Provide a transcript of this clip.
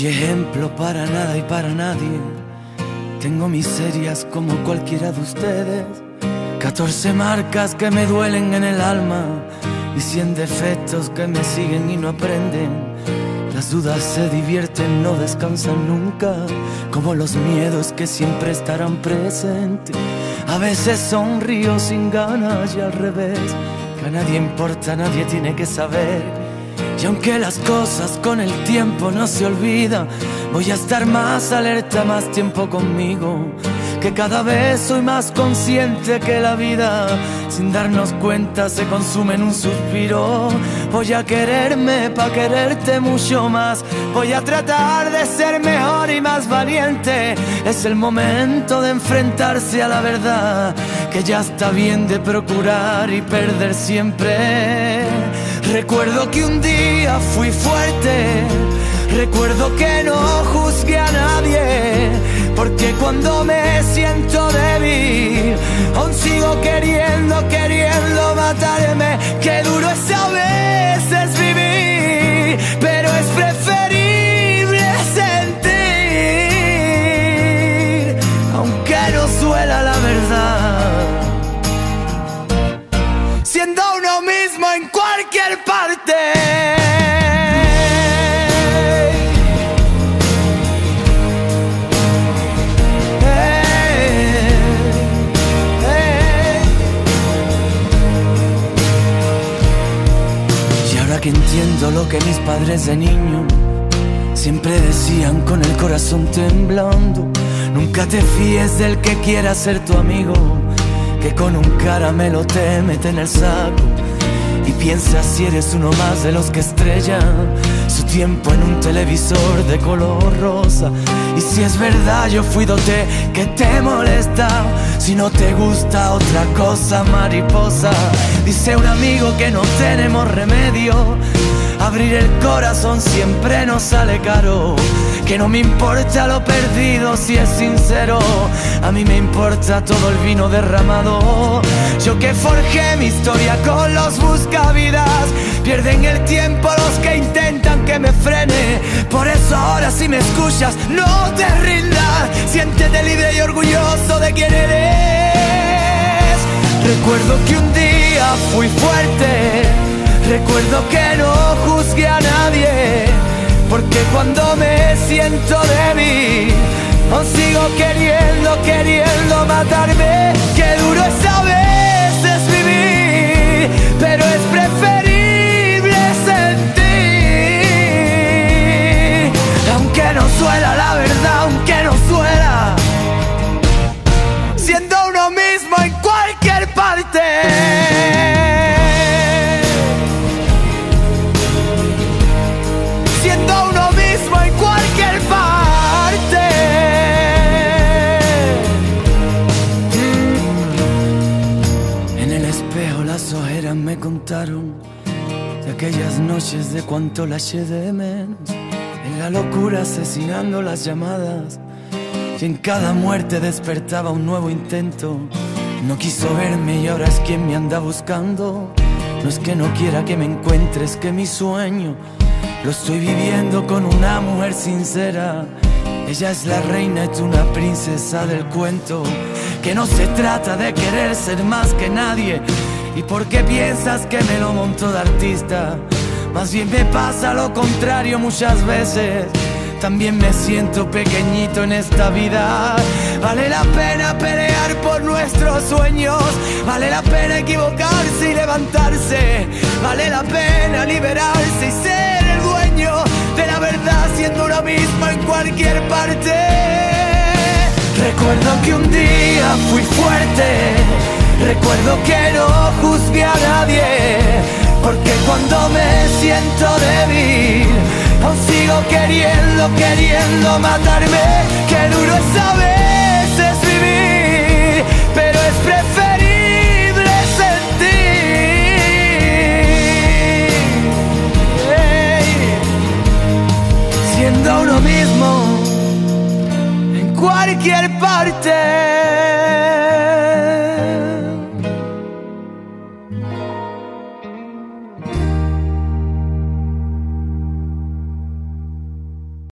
ejemplo para nada y para nadie. Tengo miserias como cualquiera de ustedes, 14 marcas que me duelen en el alma y 100 defectos que me siguen y no aprenden. Las dudas se divierten, no descansan nunca, como los miedos que siempre estarán presentes. A veces sonrío sin ganas y al revés, que a nadie importa, nadie tiene que saber. Y aunque las cosas con el tiempo no se olvidan, voy a estar más alerta, más tiempo conmigo, que cada vez soy más consciente que la vida, sin darnos cuenta, se consume en un suspiro. Voy a quererme pa' quererte mucho más, voy a tratar de ser mejor y más valiente. Es el momento de enfrentarse a la verdad, que ya está bien de procurar y perder siempre. Recuerdo que un día fui fuerte, recuerdo que no juzgué a nadie, porque cuando me siento débil, aún sigo queriendo matarme. Qué duro es a veces vivir, pero es preferible sentir, aunque no suela la verdad, siendo uno mismo en cualquier parte. Que entiendo lo que mis padres de niño siempre decían con el corazón temblando: nunca te fíes del que quiera ser tu amigo, que con un caramelo te mete en el saco. Y piensa si eres uno más de los que estrellan su tiempo en un televisor de color rosa. Y si es verdad yo fui dote que te molesta, si no te gusta otra cosa, mariposa. Dice un amigo que no tenemos remedio, abrir el corazón siempre nos sale caro, que no me importa lo perdido si es sincero, a mí me importa todo el vino derramado. Yo que forjé mi historia con los buscavidas, pierden el tiempo los que intentan que me frene. Por eso ahora si me escuchas no te rindas, siéntete libre y orgulloso de quién eres. Recuerdo que un día fui fuerte, recuerdo que no juzgué a nadie, porque cuando me siento débil, aún sigo queriendo matarme. Qué duro es a veces vivir, pero es preferible sentir, aunque no suela la verdad, aunque no suela, siendo uno mismo en cualquier parte. Siendo uno mismo en cualquier parte. En el espejo las ojeras me contaron de aquellas noches, de cuánto la eché de menos, en la locura asesinando las llamadas, y en cada muerte despertaba un nuevo intento. No quiso verme y ahora es quien me anda buscando. No es que no quiera que me encuentres, que mi sueño lo estoy viviendo con una mujer sincera. Ella es la reina y tú una princesa del cuento, que no se trata de querer ser más que nadie. ¿Y por qué piensas que me lo monto de artista? Más bien me pasa lo contrario muchas veces. También me siento pequeñito en esta vida. Vale la pena pelear por nuestros sueños, vale la pena equivocarse y levantarse, vale la pena liberarse y ser el dueño de la verdad, siendo uno mismo en cualquier parte. Recuerdo que un día fui fuerte, recuerdo que no juzgué a nadie, porque cuando me siento débil, aún sigo queriendo matarme. Qué duro es a veces vivir, pero es preferible sentir, siendo uno mismo en cualquier parte.